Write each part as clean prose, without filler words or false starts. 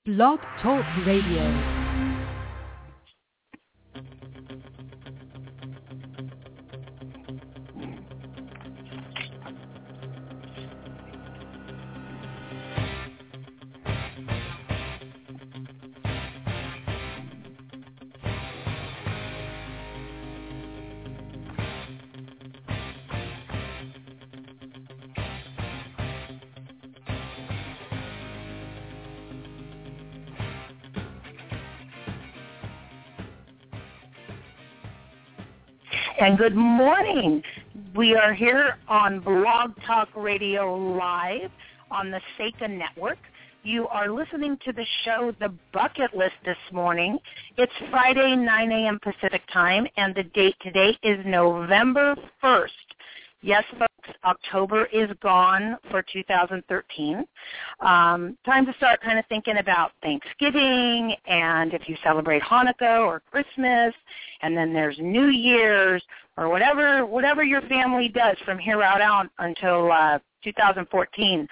Blog Talk Radio. And good morning. We are here on Blog Talk Radio Live on the Seika Network. You are listening to the show The Bucket List this morning. It's Friday, 9 a.m. Pacific time, and the date today is November 1st. Yes, folks, October is gone for 2013. Time to start kind of thinking about Thanksgiving and if you celebrate Hanukkah or Christmas, and then there's New Year's or whatever your family does from here out until 2014.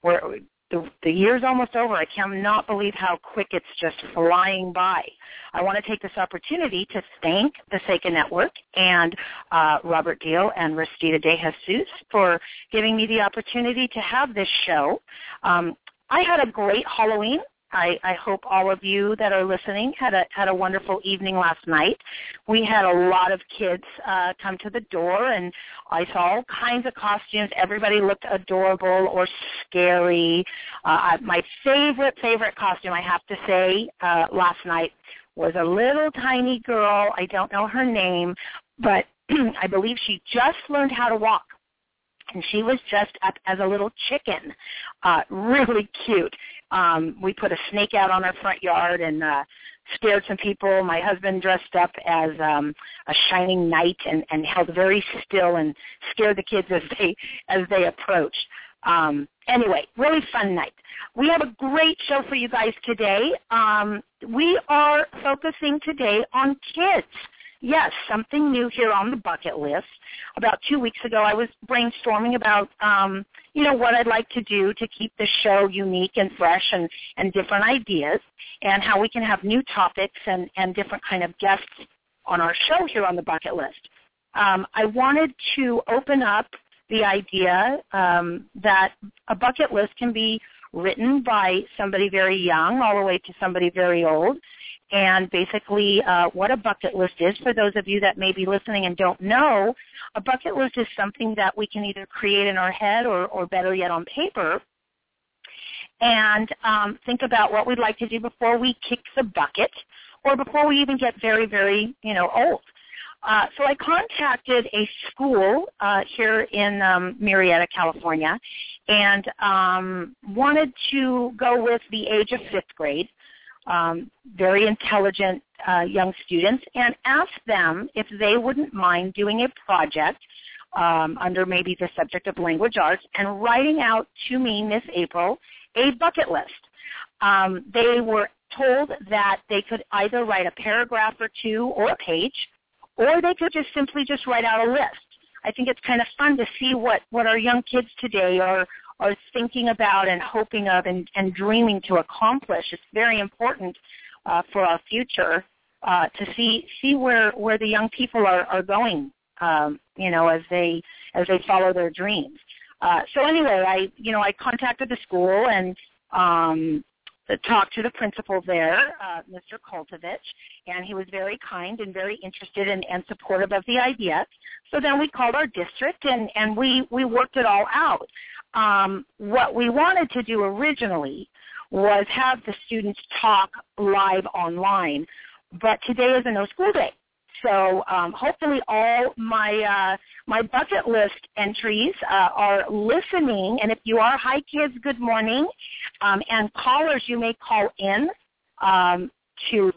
The year's almost over. I cannot believe how quick it's just flying by. I want to take this opportunity to thank the Seika Network and Robert Deal and Restita De Jesus for giving me the opportunity to have this show. I had a great Halloween. I hope all of you that are listening had a wonderful evening last night. We had a lot of kids come to the door, and I saw all kinds of costumes. Everybody looked adorable or scary. My favorite costume, I have to say, last night was a little tiny girl. I don't know her name, but I believe she just learned how to walk. And she was dressed up as a little chicken, really cute. We put a snake out on our front yard and scared some people. My husband dressed up as a shining knight and held very still and scared the kids as they approached. Anyway, really fun night. We have a great show for you guys today. We are focusing today on kids. Yes, something new here on the bucket list. About 2 weeks ago, I was brainstorming about, what I'd like to do to keep the show unique and fresh and different ideas, and how we can have new topics and different kind of guests on our show here on the bucket list. I wanted to open up the idea that a bucket list can be written by somebody very young all the way to somebody very old. And basically what a bucket list is, for those of you that may be listening and don't know, a bucket list is something that we can either create in our head or better yet on paper, and think about what we'd like to do before we kick the bucket or before we even get very, very, old. So I contacted a school here in Murrieta, California, and wanted to go with the age of 5th grade. Very intelligent young students, and asked them if they wouldn't mind doing a project under maybe the subject of language arts and writing out to me, Miss April, a bucket list. They were told that they could either write a paragraph or two or a page, or they could just simply write out a list. I think it's kind of fun to see what our young kids today are thinking about and hoping of and dreaming to accomplish. It's very important for our future to see where the young people are going, as they follow their dreams. So anyway, I contacted the school and talked to the principal there, Mr. Kultovich, and he was very kind and very interested and supportive of the idea. So then we called our district and we worked it all out. What we wanted to do originally was have the students talk live online, but today is a no-school day. So hopefully all my bucket list entries are listening, and if you are, hi kids, good morning, and callers, you may call in to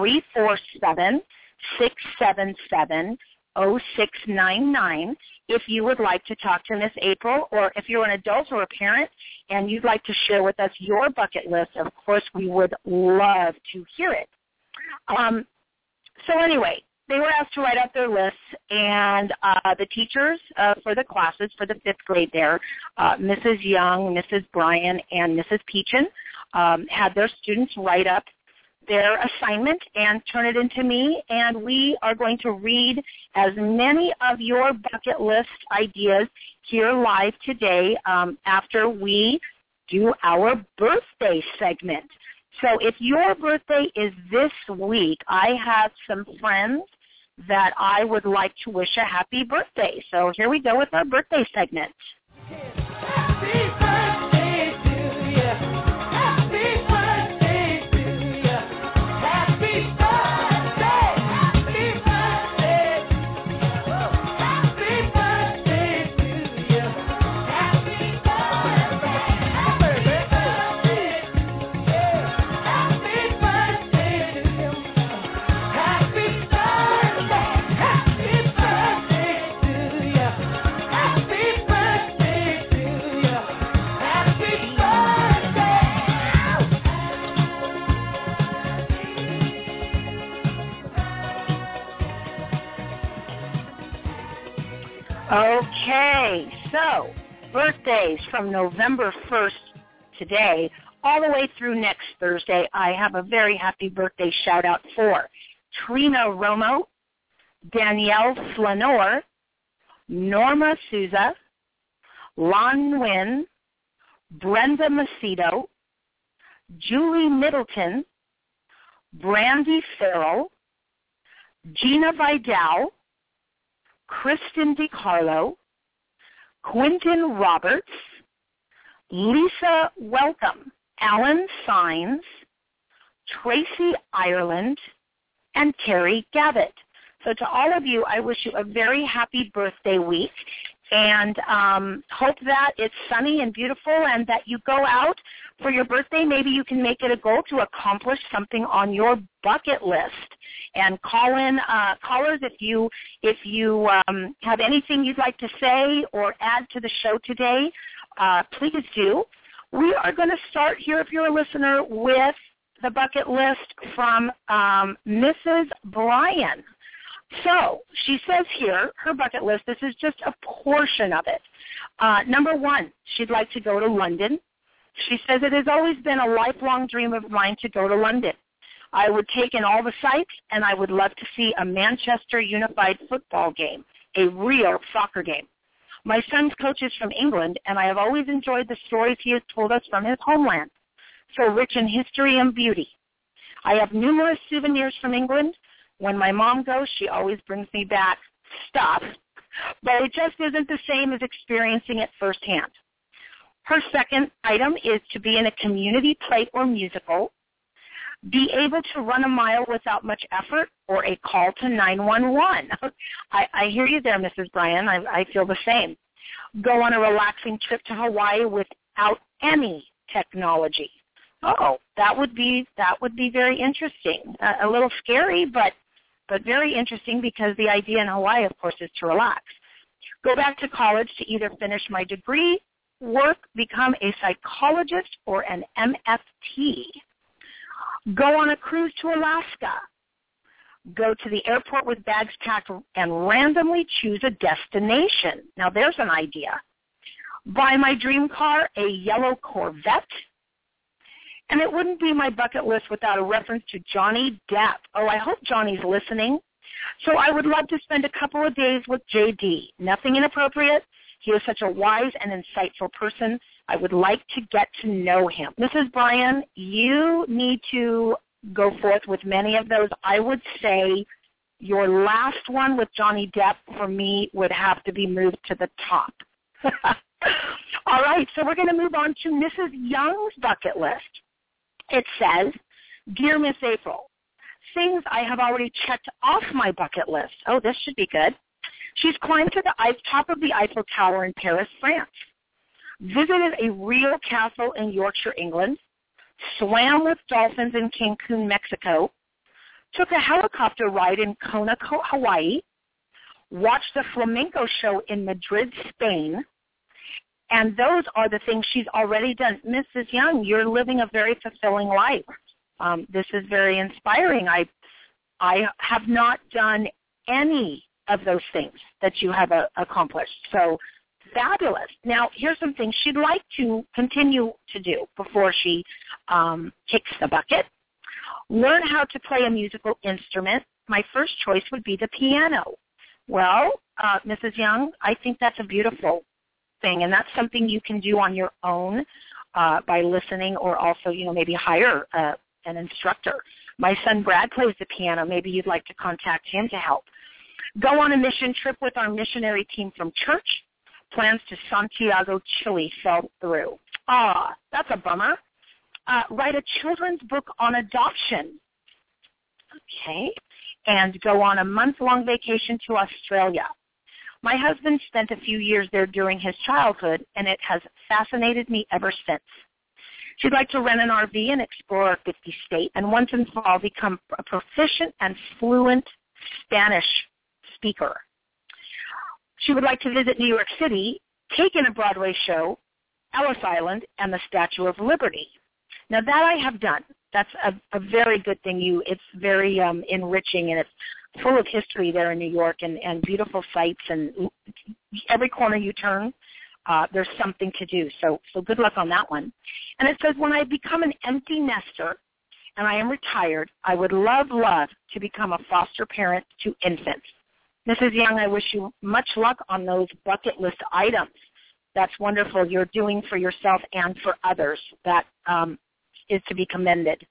347-677-0699 if you would like to talk to Miss April, or if you're an adult or a parent and you'd like to share with us your bucket list. Of course, we would love to hear it. So anyway, they were asked to write out their lists, and the teachers for the classes for the 5th grade there, Mrs. Young, Mrs. Bryan, and Mrs. Peachin, had their students write up their assignment and turn it into me, and we are going to read as many of your bucket list ideas here live today after we do our birthday segment. So if your birthday is this week, I have some friends that I would like to wish a happy birthday. So here we go with our birthday segment. Happy birthday to you. Happy birthday to you. Happy birthday. Happy birthday. Happy birthday to you. Happy birthday. Happy birthday. Happy birthday to you. Happy birthday. Happy birthday to you. Happy birthday to you. Happy Okay, so birthdays from November 1st today all the way through next Thursday. I have a very happy birthday shout-out for Trina Romo, Danielle Flanor, Norma Souza, Lon Nguyen, Brenda Macedo, Julie Middleton, Brandy Farrell, Gina Vidal, Kristen DiCarlo, Quentin Roberts, Lisa Welcome, Alan Sines, Tracy Ireland, and Terry Gavitt. So to all of you, I wish you a very happy birthday week, and hope that it's sunny and beautiful and that you go out for your birthday. Maybe you can make it a goal to accomplish something on your bucket list. And call in, callers, if you have anything you'd like to say or add to the show today, please do. We are going to start here, if you're a listener, with the bucket list from Mrs. Bryan. So she says here, her bucket list, this is just a portion of it. Number 1, she'd like to go to London. She says, it has always been a lifelong dream of mine to go to London. I would take in all the sights, and I would love to see a Manchester Unified football game, a real soccer game. My son's coach is from England, and I have always enjoyed the stories he has told us from his homeland, so rich in history and beauty. I have numerous souvenirs from England. When my mom goes, she always brings me back stuff, but it just isn't the same as experiencing it firsthand. Her second item is to be in a community play or musical, be able to run a mile without much effort, or a call to 911. I hear you there, Mrs. Bryan. I feel the same. Go on a relaxing trip to Hawaii without any technology. Oh, that would be very interesting. A little scary, but very interesting, because the idea in Hawaii, of course, is to relax. Go back to college to either finish my degree, work, become a psychologist, or an MFT. Go on a cruise to Alaska. Go to the airport with bags packed and randomly choose a destination. Now there's an idea. Buy my dream car, a yellow Corvette. And it wouldn't be my bucket list without a reference to Johnny Depp. Oh, I hope Johnny's listening. So I would love to spend a couple of days with JD. Nothing inappropriate. He is such a wise and insightful person. I would like to get to know him. Mrs. Bryan, you need to go forth with many of those. I would say your last one with Johnny Depp, for me, would have to be moved to the top. All right, so we're going to move on to Mrs. Young's bucket list. It says, Dear Miss April, things I have already checked off my bucket list. Oh, this should be good. She's climbed to the top of the Eiffel Tower in Paris, France, visited a real castle in Yorkshire, England, swam with dolphins in Cancun, Mexico, took a helicopter ride in Kona, Hawaii, watched a flamenco show in Madrid, Spain, and those are the things she's already done. Mrs. Young, you're living a very fulfilling life. This is very inspiring. I have not done any of those things that you have accomplished. So fabulous. Now, here's some things she'd like to continue to do before she kicks the bucket. Learn how to play a musical instrument. My first choice would be the piano. Well, Mrs. Young, I think that's a beautiful thing, and that's something you can do on your own by listening, or also, maybe hire an instructor. My son Brad plays the piano. Maybe you'd like to contact him to help. Go on a mission trip with our missionary team from church. Plans to Santiago, Chile fell through. That's a bummer. Write a children's book on adoption. Okay. And go on a month-long vacation to Australia. My husband spent a few years there during his childhood, and it has fascinated me ever since. She'd like to rent an RV and explore a 50-state, and once in fall become a proficient and fluent Spanish speaker. She would like to visit New York City, take in a Broadway show, Ellis Island, and the Statue of Liberty. Now, that I have done. That's a very good thing. It's very enriching, and it's full of history there in New York, and beautiful sights, and every corner you turn, there's something to do. So good luck on that one. And it says, when I become an empty nester and I am retired, I would love to become a foster parent to infants. Mrs. Young, I wish you much luck on those bucket list items. That's wonderful. You're doing for yourself and for others. That is to be commended.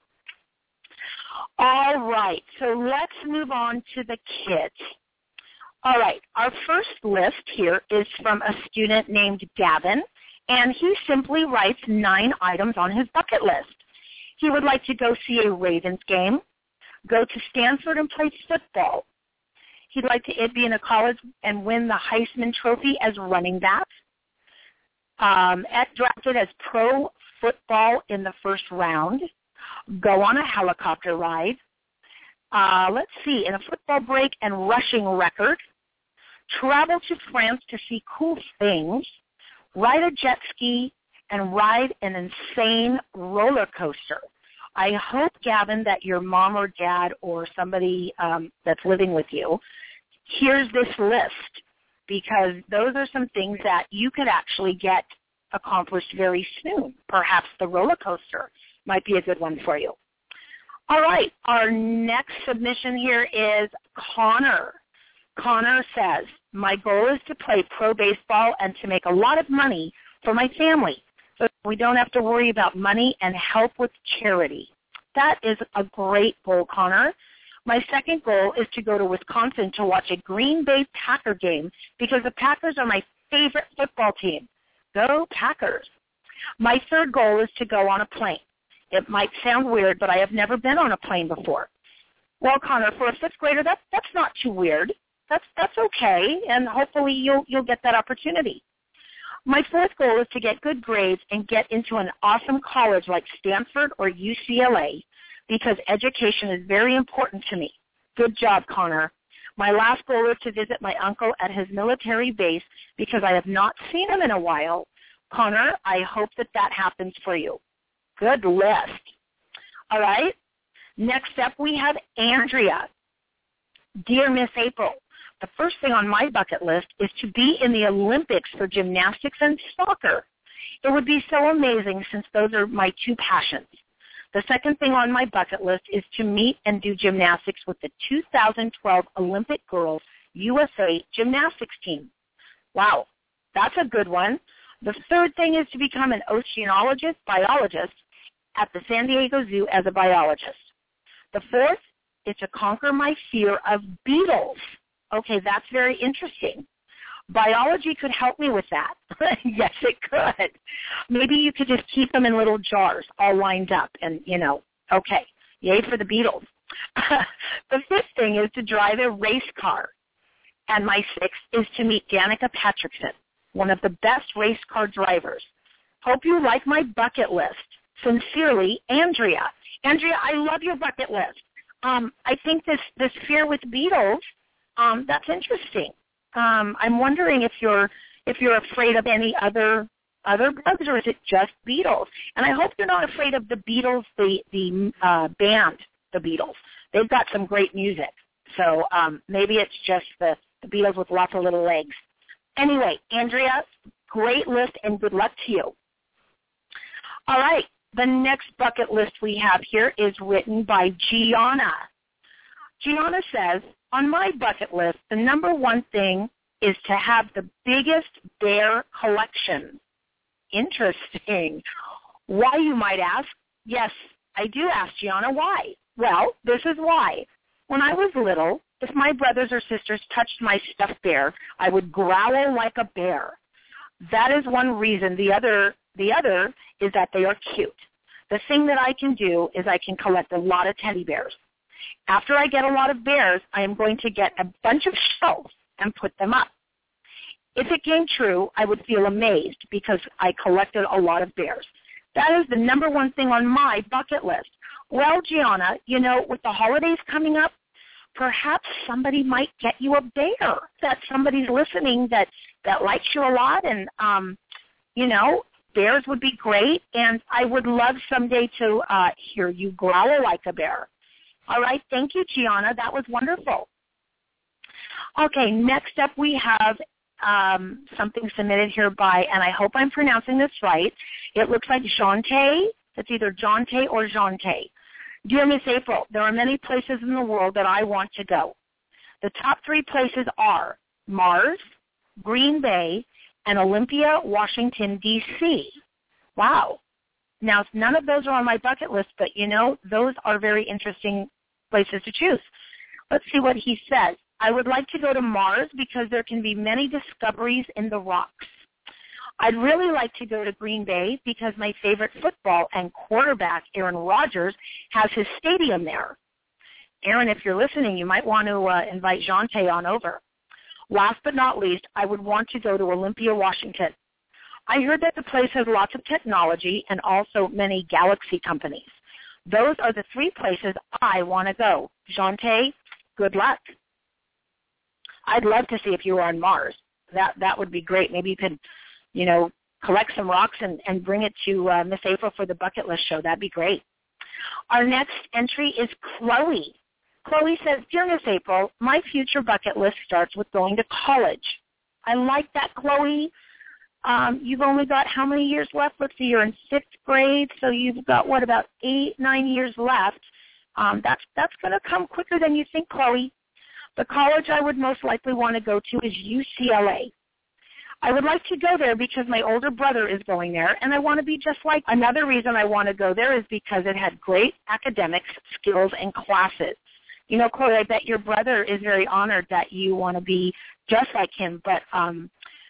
All right, so let's move on to the kids. All right, our first list here is from a student named Gavin, and he simply writes 9 items on his bucket list. He would like to go see a Ravens game, go to Stanford and play football. He'd like to be in a college and win the Heisman Trophy as running back. Drafted as pro football in the first round. Go on a helicopter ride. Let's see, in a football break and rushing record. Travel to France to see cool things. Ride a jet ski and ride an insane roller coaster. I hope, Gavin, that your mom or dad or somebody that's living with you hears this list, because those are some things that you could actually get accomplished very soon. Perhaps the roller coaster might be a good one for you. All right, our next submission here is Connor. Connor says, my goal is to play pro baseball and to make a lot of money for my family so we don't have to worry about money and help with charity. That is a great goal, Connor. My second goal is to go to Wisconsin to watch a Green Bay Packer game because the Packers are my favorite football team. Go Packers. My third goal is to go on a plane. It might sound weird, but I have never been on a plane before. Well, Connor, for a 5th grader, that's not too weird. That's okay, and hopefully you'll get that opportunity. My 4th goal is to get good grades and get into an awesome college like Stanford or UCLA, because education is very important to me. Good job, Connor. My last goal is to visit my uncle at his military base because I have not seen him in a while. Connor, I hope that happens for you. Good list. All right. Next up, we have Andrea. Dear Miss April, the first thing on my bucket list is to be in the Olympics for gymnastics and soccer. It would be so amazing since those are my 2 passions. The second thing on my bucket list is to meet and do gymnastics with the 2012 Olympic Girls USA gymnastics team. Wow, that's a good one. The third thing is to become an oceanologist, biologist at the San Diego Zoo as a biologist. The fourth is to conquer my fear of beetles. Okay, that's very interesting. Biology could help me with that. Yes, it could. Maybe you could just keep them in little jars all lined up and, okay, yay for the beetles. The 5th thing is to drive a race car. And my 6th is to meet Danica Patrickson, one of the best race car drivers. Hope you like my bucket list. Sincerely, Andrea. Andrea, I love your bucket list. I think this fear with beetles, that's interesting. I'm wondering if you're afraid of any other bugs, or is it just beetles? And I hope you're not afraid of the Beatles, the band, the Beatles. They've got some great music. So maybe it's just the Beatles with lots of little legs. Anyway, Andrea, great list and good luck to you. All right, the next bucket list we have here is written by Gianna. Gianna says, on my bucket list, the number one thing is to have the biggest bear collection. Interesting. Why, you might ask? Yes, I do ask, Gianna, why? Well, this is why. When I was little, if my brothers or sisters touched my stuffed bear, I would growl like a bear. That is one reason. The other is that they are cute. The thing that I can do is I can collect a lot of teddy bears. After I get a lot of bears, I am going to get a bunch of shelves and put them up. If it came true, I would feel amazed because I collected a lot of bears. That is the number one thing on my bucket list. Well, Gianna, with the holidays coming up, perhaps somebody might get you a bear, that somebody's listening that likes you a lot. And, bears would be great. And I would love someday to hear you growl like a bear. All right. Thank you, Gianna. That was wonderful. Okay. Next up, we have something submitted here by, and I hope I'm pronouncing this right. It looks like Jante. It's either Jante or Jante. Dear Miss April, there are many places in the world that I want to go. The top 3 places are Mars, Green Bay, and Olympia, Washington, D.C. Wow. Now, none of those are on my bucket list, but, those are very interesting places to choose. Let's see what he says. I would like to go to Mars because there can be many discoveries in the rocks. I'd really like to go to Green Bay because my favorite football and quarterback, Aaron Rodgers, has his stadium there. Aaron, if you're listening, you might want to invite Jante on over. Last but not least, I would want to go to Olympia, Washington. I heard that the place has lots of technology and also many galaxy companies. Those are the 3 places I want to go. Jante, good luck. I'd love to see if you were on Mars. That would be great. Maybe you could, collect some rocks and bring it to Miss April for the bucket list show. That'd be great. Our next entry is Chloe. Chloe says, Dear Miss April, my future bucket list starts with going to college. I like that, Chloe. You've only got how many years left? Let's see, you're in 5th grade, so you've got, about 8, 9 years left. That's going to come quicker than you think, Chloe. The college I would most likely want to go to is UCLA. I would like to go there because my older brother is going there, and I want to be just like. Another reason I want to go there is because it had great academics, skills, and classes. Chloe, I bet your brother is very honored that you want to be just like him, but I'm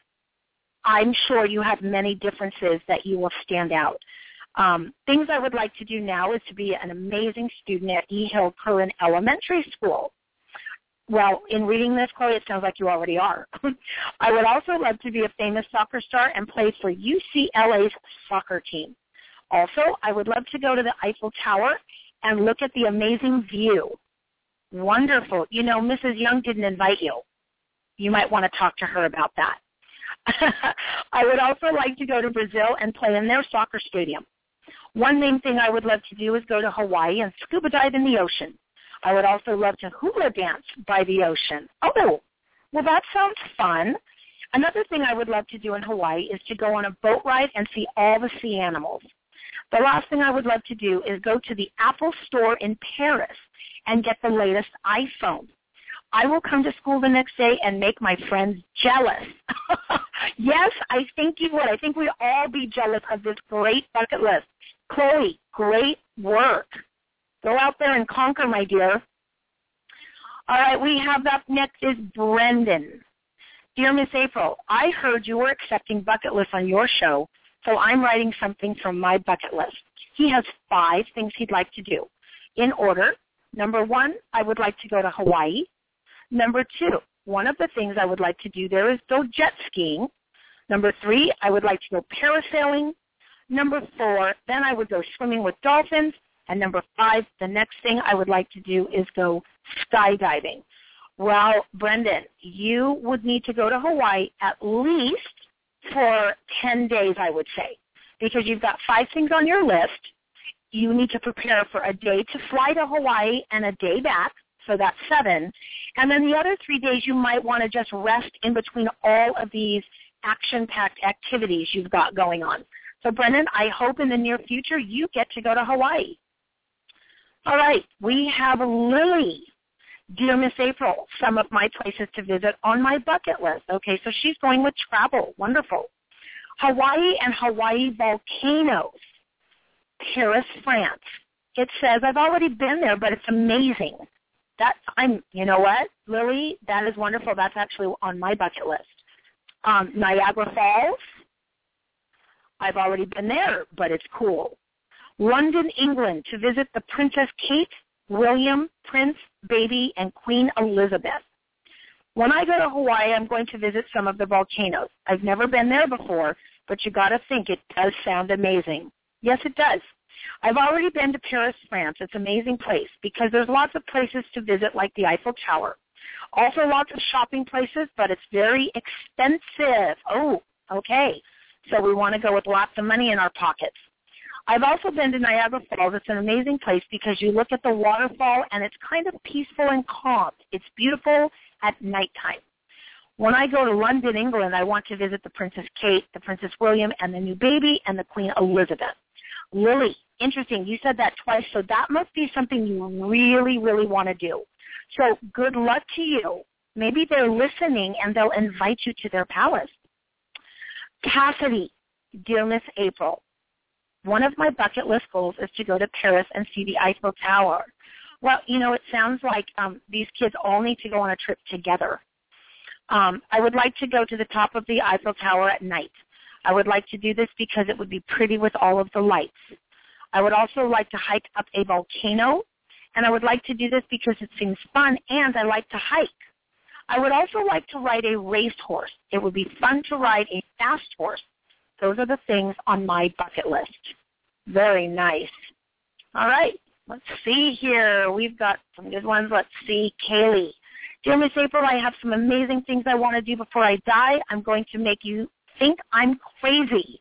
sure you have many differences that you will stand out. Things I would like to do now is to be an amazing student at E. Hill Curran Elementary School. Well, in reading this, Chloe, it sounds like you already are. I would also love to be a famous soccer star and play for UCLA's soccer team. Also, I would love to go to the Eiffel Tower and look at the amazing view. Wonderful. Mrs. Young didn't invite you. You might want to talk to her about that. I would also like to go to Brazil and play in their soccer stadium. One main thing I would love to do is go to Hawaii and scuba dive in the ocean. I would also love to hula dance by the ocean. Oh, well, that sounds fun. Another thing I would love to do in Hawaii is to go on a boat ride and see all the sea animals. The last thing I would love to do is go to the Apple store in Paris and get the latest iPhone. I will come to school the next day and make my friends jealous. Yes, I think you would. I think we'd all be jealous of this great bucket list. Chloe, great work. Go out there and conquer, my dear. All right, we have up next is Brendan. Dear Miss April, I heard you were accepting bucket lists on your show, so I'm writing something from my bucket list. He has 5 things he'd like to do. In order, number 1, I would like to go to Hawaii. Number 2, one of the things I would like to do there is go jet skiing. Number 3, I would like to go parasailing. Number 4, then I would go swimming with dolphins. And number 5, the next thing I would like to do is go skydiving. Well, Brendan, you would need to go to Hawaii at least for 10 days, I would say, because you've got 5 things on your list. you need to prepare for a day to fly to Hawaii and a day back, so that's 7. And then the other 3 days you might want to just rest in between all of these action-packed activities you've got going on. So, Brendan, I hope in the near future you get to go to Hawaii. All right, we have Lily. Dear Miss April, some of my places to visit on my bucket list. Okay, so she's going with travel. Wonderful. Hawaii and Hawaii volcanoes. Paris, France. It says, I've already been there, but it's amazing. You know what, Lily, that is wonderful. That's actually on my bucket list. Niagara Falls. I've already been there, but it's cool. London, England, to visit the Princess Kate, William, Prince, Baby, and Queen Elizabeth. When I go to Hawaii, I'm going to visit some of the volcanoes. I've never been there before, but you got to think it does sound amazing. Yes, it does. I've already been to Paris, France. It's an amazing place because there's lots of places to visit like the Eiffel Tower. Also lots of shopping places, but it's very expensive. Oh, okay. So we want to go with lots of money in our pockets. I've also been to Niagara Falls. It's an amazing place because you look at the waterfall and it's kind of peaceful and calm. It's beautiful at nighttime. When I go to London, England, I want to visit the Princess Kate, the Princess William, and the new baby, and the Queen Elizabeth. Lily, interesting. You said that twice, so that must be something you really, really want to do. So good luck to you. Maybe they're listening and they'll invite you to their palace. Cassidy, dear Miss April, one of my bucket list goals is to go to Paris and see the Eiffel Tower. Well, you know, it sounds like these kids all need to go on a trip together. I would like to go to the top of the Eiffel Tower at night. I would like to do this because it would be pretty with all of the lights. I would also like to hike up a volcano, and I would like to do this because it seems fun, and I like to hike. I would also like to ride a racehorse. It would be fun to ride a fast horse. Those are the things on my bucket list. Very nice. All right, let's see here. We've got some good ones. Let's see. Kaylee. Dear Miss April, I have some amazing things I want to do before I die. I'm going to make you think I'm crazy.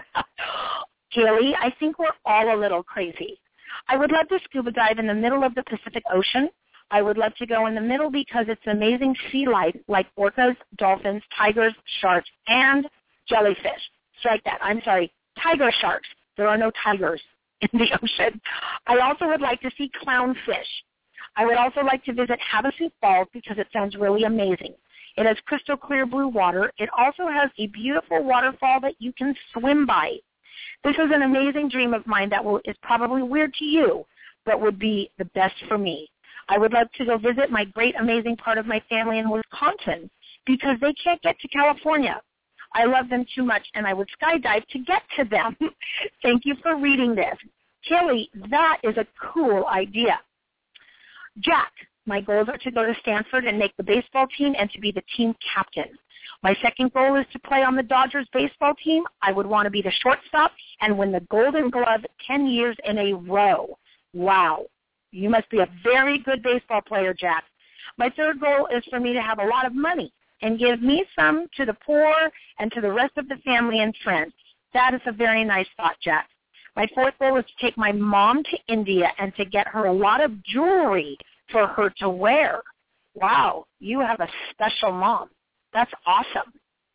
Kaylee, I think we're all a little crazy. I would love to scuba dive in the middle of the Pacific Ocean. I would love to go in the middle because it's amazing sea life like orcas, dolphins, tigers, sharks, and jellyfish. Strike that. I'm sorry. Tiger sharks. There are no tigers in the ocean. I also would like to see clownfish. I would also like to visit Havasu Falls because it sounds really amazing. It has crystal clear blue water. It also has a beautiful waterfall that you can swim by. This is an amazing dream of mine that is probably weird to you, but would be the best for me. I would love to go visit my great, amazing part of my family in Wisconsin because they can't get to California. I love them too much, and I would skydive to get to them. Thank you for reading this. Kelly, that is a cool idea. Jack, my goals are to go to Stanford and make the baseball team and to be the team captain. My second goal is to play on the Dodgers baseball team. I would want to be the shortstop and win the Golden Glove 10 years in a row. Wow. You must be a very good baseball player, Jack. My third goal is for me to have a lot of money and give me some to the poor and to the rest of the family and friends. That is a very nice thought, Jack. My fourth goal is to take my mom to India and to get her a lot of jewelry for her to wear. Wow, you have a special mom. That's awesome.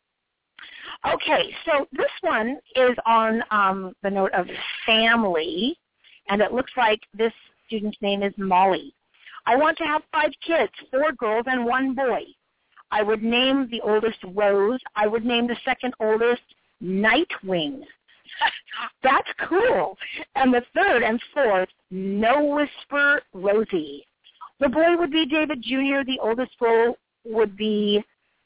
Okay, so this one is on the note of family, and it looks like this student's name is Molly. I want to have 5 kids, 4 girls and 1 boy. I would name the oldest Rose. I would name the second oldest Nightwing. That's cool. And the third and fourth, No Whisper Rosie. The boy would be David Jr. The oldest girl would be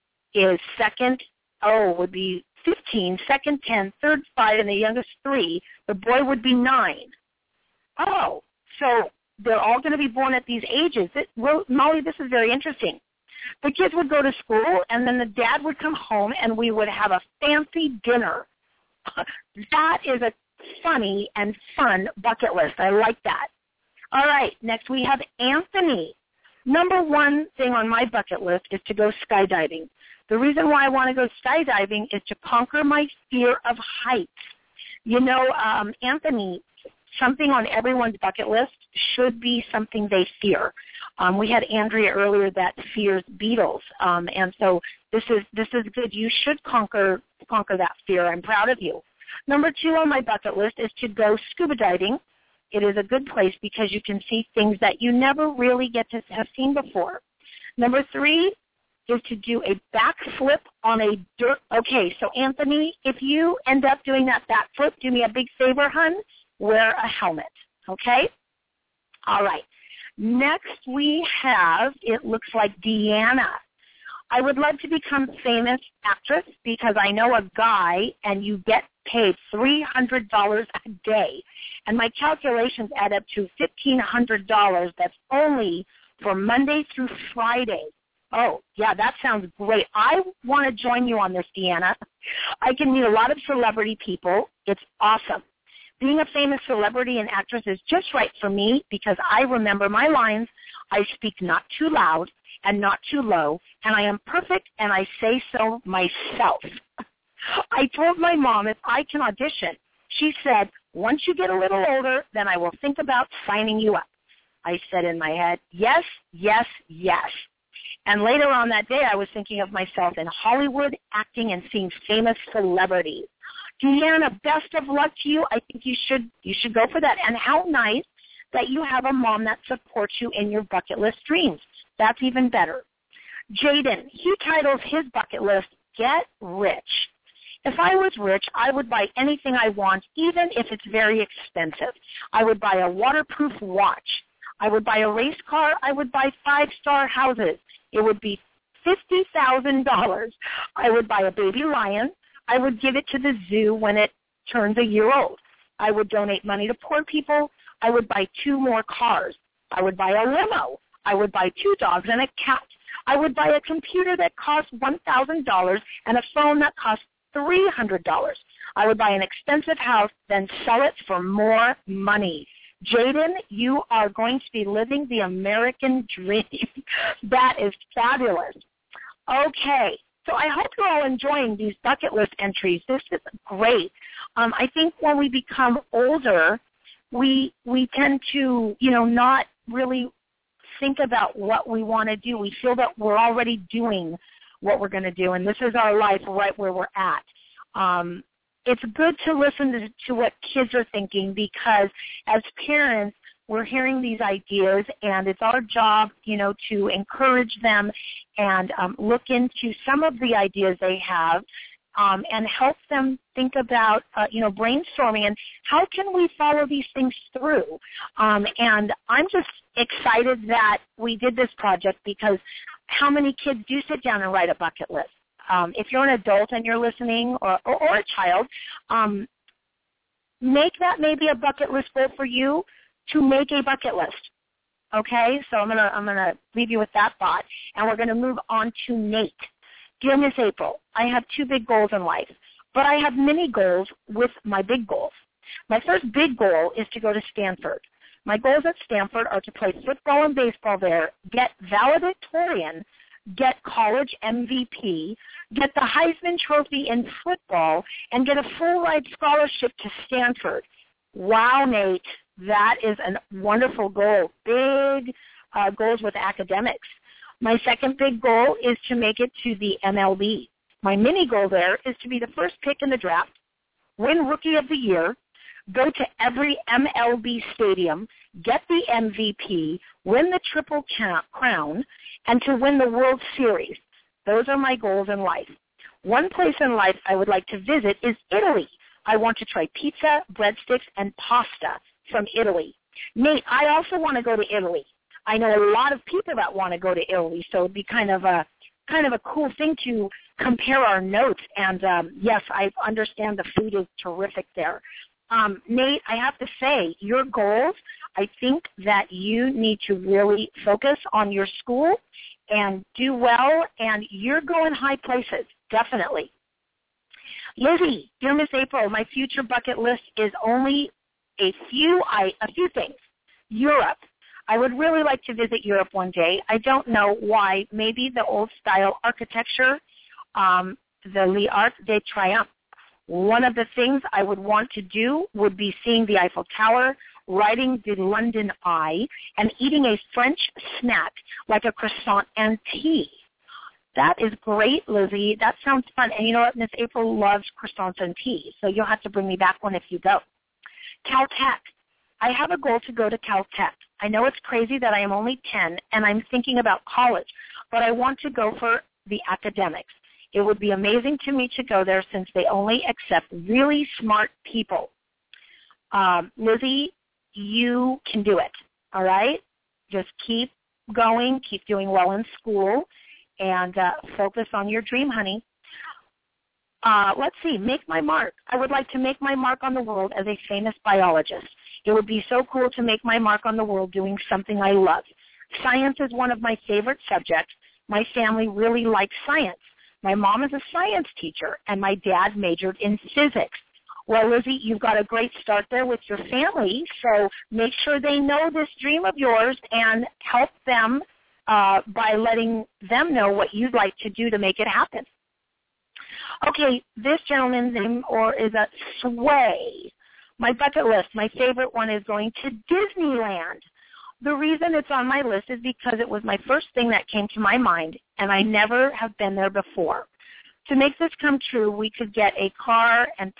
would be 15, second 10, third 5, and the youngest 3. The boy would be 9. Oh, so they're all going to be born at these ages. Molly, this is very interesting. The kids would go to school, and then the dad would come home, and we would have a fancy dinner. That is a funny and fun bucket list. I like that. All right, next we have Anthony. Number 1 thing on my bucket list is to go skydiving. The reason why I want to go skydiving is to conquer my fear of heights. You know, Anthony, something on everyone's bucket list should be something they fear. We had Andrea earlier that fears beetles, and so this is good. You should conquer that fear. I'm proud of you. Number 2 on my bucket list is to go scuba diving. It is a good place because you can see things that you never really get to have seen before. Number 3 is to do a backflip on a dirt. Okay, so Anthony, if you end up doing that backflip, do me a big favor, hun. Wear a helmet, okay? All right. Next we have, it looks like Deanna. I would love to become famous actress because I know a guy and you get paid $300 a day. And my calculations add up to $1,500. That's only for Monday through Friday. Oh, yeah, that sounds great. I want to join you on this, Deanna. I can meet a lot of celebrity people. It's awesome. Being a famous celebrity and actress is just right for me because I remember my lines. I speak not too loud and not too low, and I am perfect, and I say so myself. I told my mom if I can audition. She said, once you get a little older, then I will think about signing you up. I said in my head, yes, yes, yes. And later on that day, I was thinking of myself in Hollywood acting and seeing famous celebrities. Deanna, best of luck to you. I think you should go for that. And how nice that you have a mom that supports you in your bucket list dreams. That's even better. Jaden, he titles his bucket list, Get Rich. If I was rich, I would buy anything I want, even if it's very expensive. I would buy a waterproof watch. I would buy a race car. I would buy 5-star houses. It would be $50,000. I would buy a baby lion. I would give it to the zoo when it turns a year old. I would donate money to poor people. I would buy 2 more cars. I would buy a limo. I would buy 2 dogs and a cat. I would buy a computer that costs $1,000 and a phone that costs $300. I would buy an expensive house, then sell it for more money. Jaden, you are going to be living the American dream. That is fabulous. Okay. So I hope you're all enjoying these bucket list entries. This is great. I think when we become older, we tend to, not really think about what we want to do. We feel that we're already doing what we're going to do, and this is our life right where we're at. It's good to listen to what kids are thinking because as parents, we're hearing these ideas, and it's our job, to encourage them and look into some of the ideas they have and help them think about, brainstorming and how can we follow these things through. And I'm just excited that we did this project because how many kids do sit down and write a bucket list? If you're an adult and you're listening or a child, make that maybe a bucket list goal for you to make a bucket list. Okay, so I'm gonna leave you with that thought, and we're gonna move on to Nate. Dear Miss April, I have 2 big goals in life, but I have many goals with my big goals. My first big goal is to go to Stanford. My goals at Stanford are to play football and baseball there, get valedictorian, get college MVP, get the Heisman Trophy in football, and get a full-ride scholarship to Stanford. Wow, Nate, that is a wonderful goal. Big goals with academics. My second big goal is to make it to the MLB. My mini goal there is to be the first pick in the draft, win Rookie of the Year, go to every MLB stadium, get the MVP, win the Triple Crown, and to win the World Series. Those are my goals in life. One place in life I would like to visit is Italy. I want to try pizza, breadsticks, and pasta from Italy. Nate, I also want to go to Italy. I know a lot of people that want to go to Italy, so it'd be kind of a cool thing to compare our notes. And yes, I understand the food is terrific there. Nate, I have to say, your goals, I think that you need to really focus on your school and do well, and you're going high places, definitely. Lizzie, dear Miss April, my future bucket list is only a few things. Europe. I would really like to visit Europe one day. I don't know why. Maybe the old-style architecture, the L'Arc de Triomphe, One of the things I would want to do would be seeing the Eiffel Tower, riding the London Eye, and eating a French snack like a croissant and tea. That is great, Lizzie. That sounds fun. And you know what? Miss April loves croissants and tea, so you'll have to bring me back one if you go. Caltech. I have a goal to go to Caltech. I know it's crazy that I am only 10 and I'm thinking about college, but I want to go for the academics. It would be amazing to me to go there since they only accept really smart people. Lizzie, you can do it, all right? Just keep going, keep doing well in school, and focus on your dream, honey. Let's see, make my mark. I would like to make my mark on the world as a famous biologist. It would be so cool to make my mark on the world doing something I love. Science is one of my favorite subjects. My family really likes science. My mom is a science teacher, and my dad majored in physics. Well, Lizzie, you've got a great start there with your family, so make sure they know this dream of yours and help them by letting them know what you'd like to do to make it happen. Okay, this gentleman's name is a Sway. My bucket list, my favorite one is going to Disneyland. The reason it's on my list is because it was my first thing that came to my mind, and I never have been there before. To make this come true, we could get a car and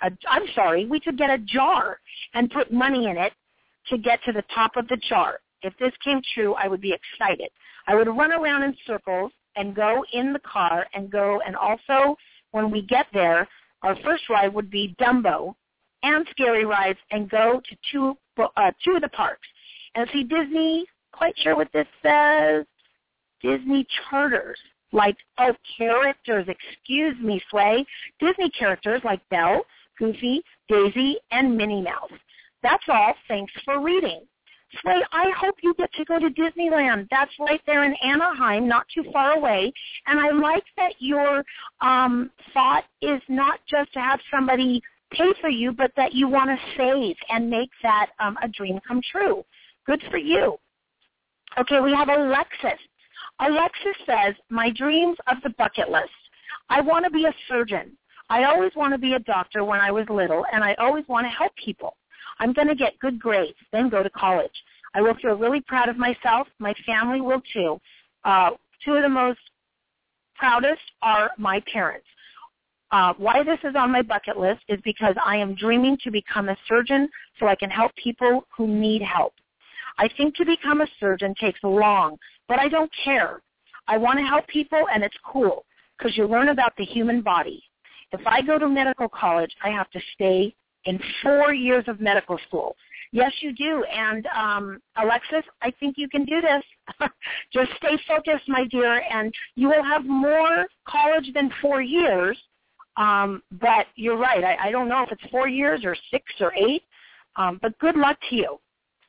we could get a jar and put money in it to get to the top of the jar. If this came true, I would be excited. I would run around in circles and go in the car and also when we get there, our first ride would be Dumbo and Scary Rides and go to two of the parks. And see, Disney, quite sure what this says, Disney charters, characters, excuse me, Sway, Disney characters like Belle, Goofy, Daisy, and Minnie Mouse. That's all. Thanks for reading. Sway, I hope you get to go to Disneyland. That's right there in Anaheim, not too far away. And I like that your thought is not just to have somebody pay for you, but that you want to save and make that a dream come true. Good for you. Okay, we have Alexis. Alexis says, my dreams of the bucket list. I want to be a surgeon. I always want to be a doctor when I was little, and I always want to help people. I'm going to get good grades, then go to college. I will feel really proud of myself. My family will too. Two of the most proudest are my parents. Why this is on my bucket list is because I am dreaming to become a surgeon so I can help people who need help. I think to become a surgeon takes long, but I don't care. I want to help people, and it's cool because you learn about the human body. If I go to medical college, I have to stay in 4 years of medical school. Yes, you do. And, Alexis, I think you can do this. Just stay focused, my dear, and you will have more college than 4 years. But you're right. I don't know if it's 4 years or 6 or 8, but good luck to you.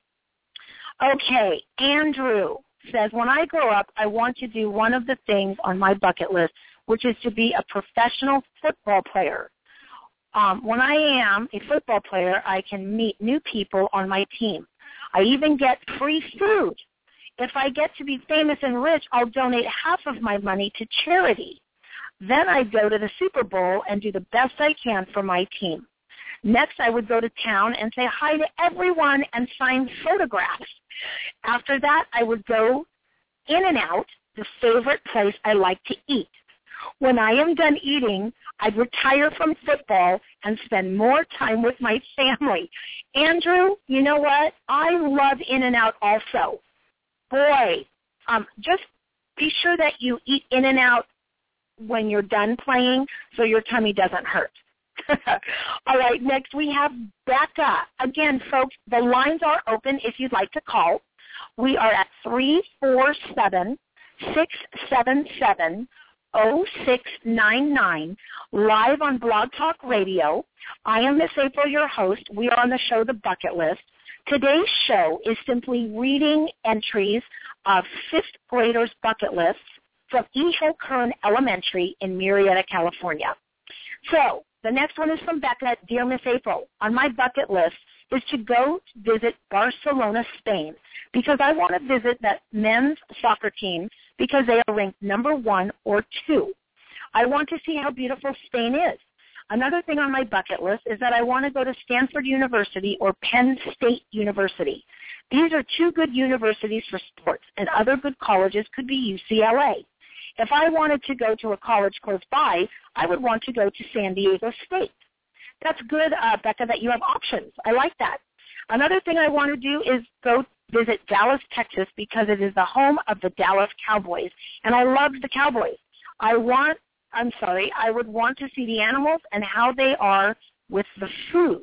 Okay, Andrew says, when I grow up, I want to do one of the things on my bucket list, which is to be a professional football player. When I am a football player, I can meet new people on my team. I even get free food. If I get to be famous and rich, I'll donate half of my money to charity. Then I'd go to the Super Bowl and do the best I can for my team. Next, I would go to town and say hi to everyone and sign photographs. After that, I would go In-N-Out, the favorite place I like to eat. When I am done eating, I'd retire from football and spend more time with my family. Andrew, you know what? I love In-N-Out also. Boy, just be sure that you eat In-N-Out when you're done playing so your tummy doesn't hurt. All right, next we have Becca. Again, folks, the lines are open if you'd like to call. We are at 347-677-0699, live on Blog Talk Radio. I am Miss April, your host. We are on the show The Bucket List. Today's show is simply reading entries of 5th graders' bucket lists from E. Hill Kern Elementary in Murrieta, California. So the next one is from Becca. Dear Miss April, on my bucket list is to go visit Barcelona, Spain, because I want to visit that men's soccer team because they are ranked number 1 or 2. I want to see how beautiful Spain is. Another thing on my bucket list is that I want to go to Stanford University or Penn State University. These are two good universities for sports, and other good colleges could be UCLA. If I wanted to go to a college close by, I would want to go to San Diego State. That's good, Becca, that you have options. I like that. Another thing I want to do is go visit Dallas, Texas, because it is the home of the Dallas Cowboys, and I love the Cowboys. I would want to see the animals and how they are with the food.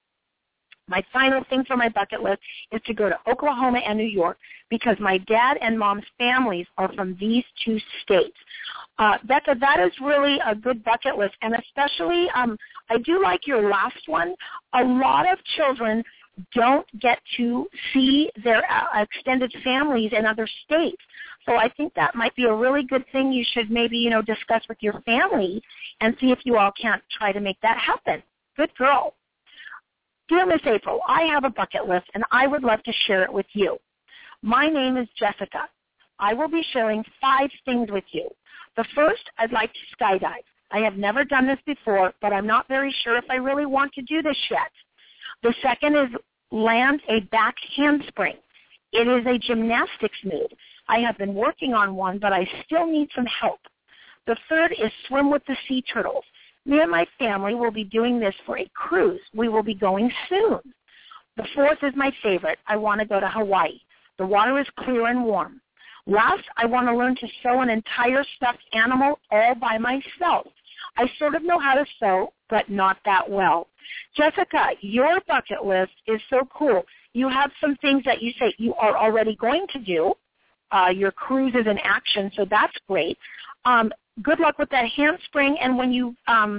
My final thing for my bucket list is to go to Oklahoma and New York because my dad and mom's families are from these two states. Becca, that is really a good bucket list, and especially I do like your last one. A lot of children don't get to see their extended families in other states. So I think that might be a really good thing you should maybe, discuss with your family and see if you all can't try to make that happen. Good girl. Dear Miss April, I have a bucket list, and I would love to share it with you. My name is Jessica. I will be sharing 5 things with you. The first, I'd like to skydive. I have never done this before, but I'm not very sure if I really want to do this yet. The second is land a back handspring. It is a gymnastics move. I have been working on one, but I still need some help. The third is swim with the sea turtles. Me and my family will be doing this for a cruise. We will be going soon. The fourth is my favorite. I want to go to Hawaii. The water is clear and warm. Last, I want to learn to sew an entire stuffed animal all by myself. I sort of know how to sew, but not that well. Jessica, your bucket list is so cool. You have some things that you say you are already going to do. Your cruise is in action, so that's great. Good luck with that handspring, and when you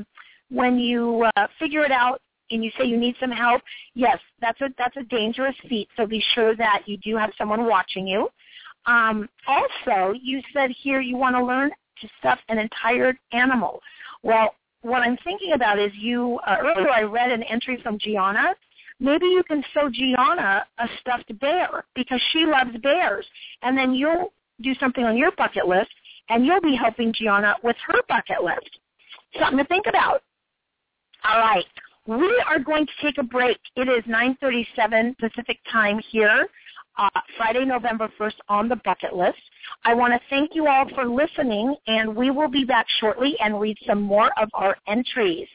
figure it out and you say you need some help, yes, that's a dangerous feat, so be sure that you do have someone watching you. Also, you said here you want to learn to stuff an entire animal. Well, what I'm thinking about is earlier I read an entry from Gianna. Maybe you can sew Gianna a stuffed bear because she loves bears, and then you'll do something on your bucket list, and you'll be helping Gianna with her bucket list. Something to think about. All right. We are going to take a break. It is 9:37 Pacific time here, Friday, November 1st on the bucket list. I want to thank you all for listening, and we will be back shortly and read some more of our entries.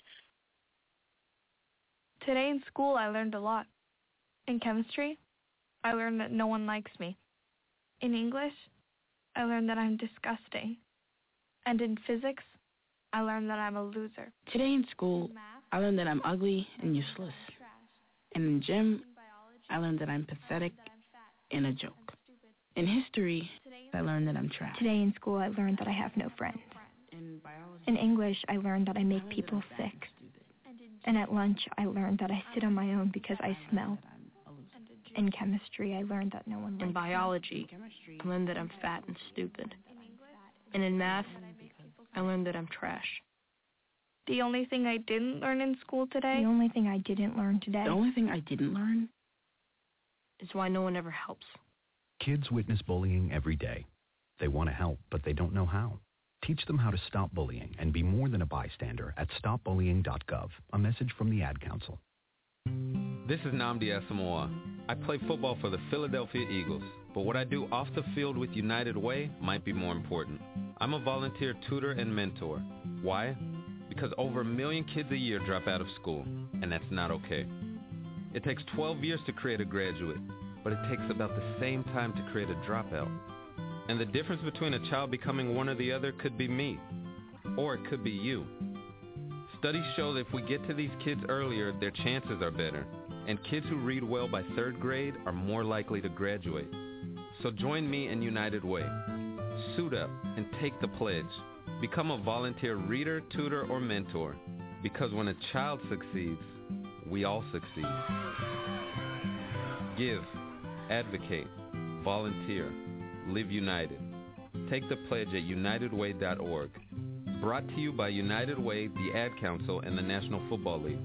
Today in school, I learned a lot. In chemistry, I learned that no one likes me. In English, I learned that I'm disgusting. And in physics, I learned that I'm a loser. Today in school, I learned that I'm ugly and useless. And in gym, I learned that I'm pathetic and a joke. In history, I learned that I'm trash. Today in school, I learned that I have no friends. In English, I learned that I make people sick. And at lunch, I learned that I sit on my own because I smell. In chemistry, I learned that no one likes me. In biology, I learned that I'm fat and stupid. And in math, I learned that I'm trash. The only thing I didn't learn in school today? The only thing I didn't learn today? The only thing I didn't learn is why no one ever helps. Kids witness bullying every day. They want to help, but they don't know how. Teach them how to stop bullying and be more than a bystander at stopbullying.gov. A message from the Ad Council. This is Nnamdi Asamoah. I play football for the Philadelphia Eagles, but what I do off the field with United Way might be more important. I'm a volunteer tutor and mentor. Why? Because over 1 million kids a year drop out of school, and that's not okay. It takes 12 years to create a graduate, but it takes about the same time to create a dropout. And the difference between a child becoming one or the other could be me, or it could be you. Studies show that if we get to these kids earlier, their chances are better, and kids who read well by 3rd grade are more likely to graduate. So join me in United Way. Suit up and take the pledge. Become a volunteer reader, tutor, or mentor, because when a child succeeds, we all succeed. Give, advocate, volunteer, live united. Take the pledge at unitedway.org. Brought to you by United Way, the Ad Council, and the National Football League.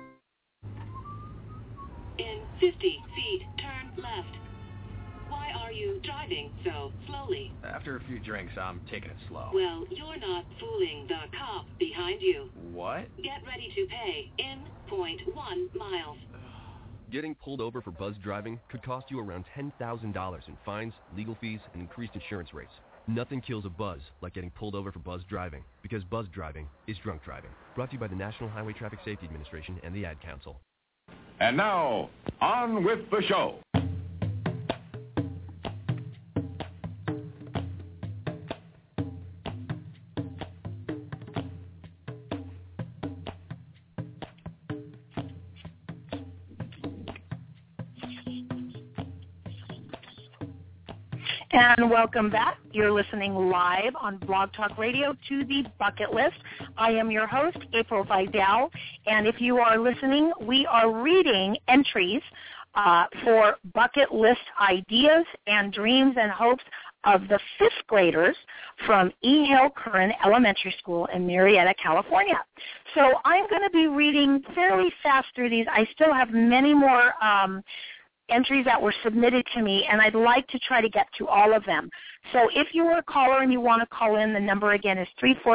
In 50 feet, turn left. Why are are you driving so slowly? After a few drinks, I'm taking it slow. Well, you're not fooling the cop behind you. What? Get ready to pay in 0.1 miles. Getting pulled over for buzz driving could cost you around $10,000 in fines, legal fees, and increased insurance rates. Nothing kills a buzz like getting pulled over for buzz driving, because buzz driving is drunk driving. Brought to you by the National Highway Traffic Safety Administration and the Ad Council. And now, on with the show. And welcome back. You're listening live on Blog Talk Radio to the Bucket List. I am your host, April Vidal, and if you are listening, we are reading entries for bucket list ideas and dreams and hopes of the fifth graders from E. Hill Curran Elementary School in Murrieta, California. So I'm going to be reading fairly fast through these. I still have many more entries that were submitted to me, and I'd like to try to get to all of them. So if you are a caller and you want to call in, the number again is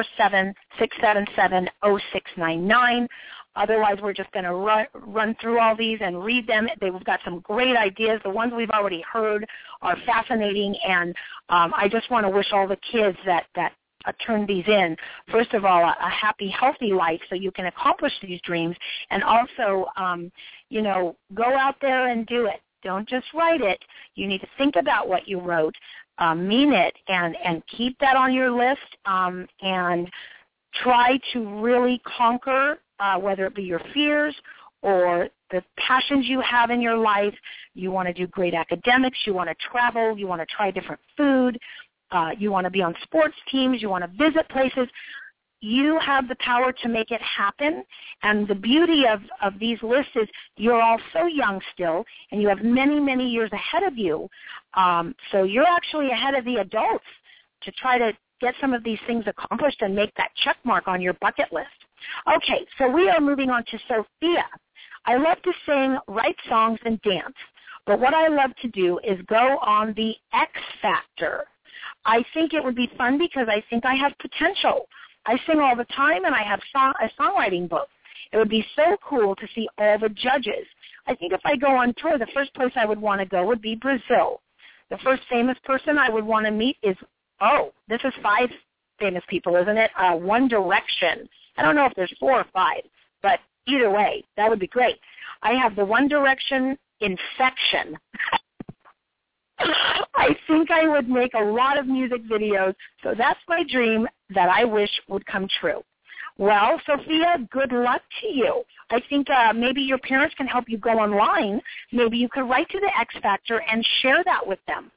347-677-0699. Otherwise, we're just going to run through all these and read them. They've got some great ideas. The ones we've already heard are fascinating, and I just want to wish all the kids that turn these in, first of all, a happy, healthy life so you can accomplish these dreams, and also, go out there and do it. Don't just write it. You need to think about what you wrote, mean it, and keep that on your list, and try to really conquer, whether it be your fears or the passions you have in your life. You want to do great academics. You want to travel. You want to try different food. You want to be on sports teams. You want to visit places. You have the power to make it happen, and the beauty of these lists is you're all so young still, and you have many, many years ahead of you. So you're actually ahead of the adults to try to get some of these things accomplished and make that check mark on your bucket list. Okay, so we are moving on to Sophia. I love to sing, write songs, and dance, but what I love to do is go on the X Factor. I think it would be fun because I think I have potential. I sing all the time, and I have a songwriting book. It would be so cool to see all the judges. I think if I go on tour, the first place I would want to go would be Brazil. The first famous person I would want to meet is, this is 5 famous people, isn't it? One Direction. I don't know if there's 4 or 5, but either way, that would be great. I have the One Direction infection. I think I would make a lot of music videos, so that's my dream that I wish would come true. Well, Sophia, good luck to you. I think maybe your parents can help you go online. Maybe you could write to the X Factor and share that with them.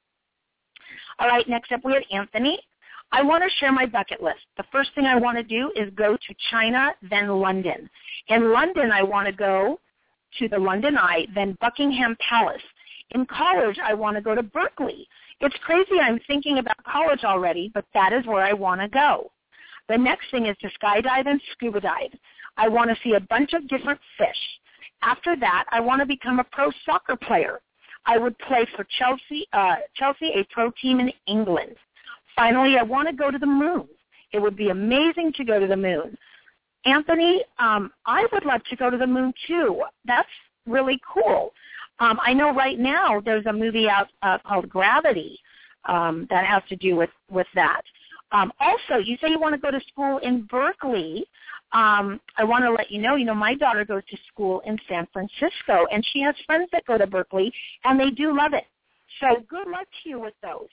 All right, next up we have Anthony. I want to share my bucket list. The first thing I want to do is go to China, then London. In London, I want to go to the London Eye, then Buckingham Palace. In college, I want to go to Berkeley. It's crazy I'm thinking about college already, but that is where I want to go. The next thing is to skydive and scuba dive. I want to see a bunch of different fish. After that, I want to become a pro soccer player. I would play for Chelsea, a pro team in England. Finally, I want to go to the moon. It would be amazing to go to the moon. Anthony, I would love to go to the moon too. That's really cool. I know right now there's a movie out called Gravity that has to do with that. Also, you say you want to go to school in Berkeley. I want to let you know, my daughter goes to school in San Francisco, and she has friends that go to Berkeley, and they do love it. So good luck to you with those.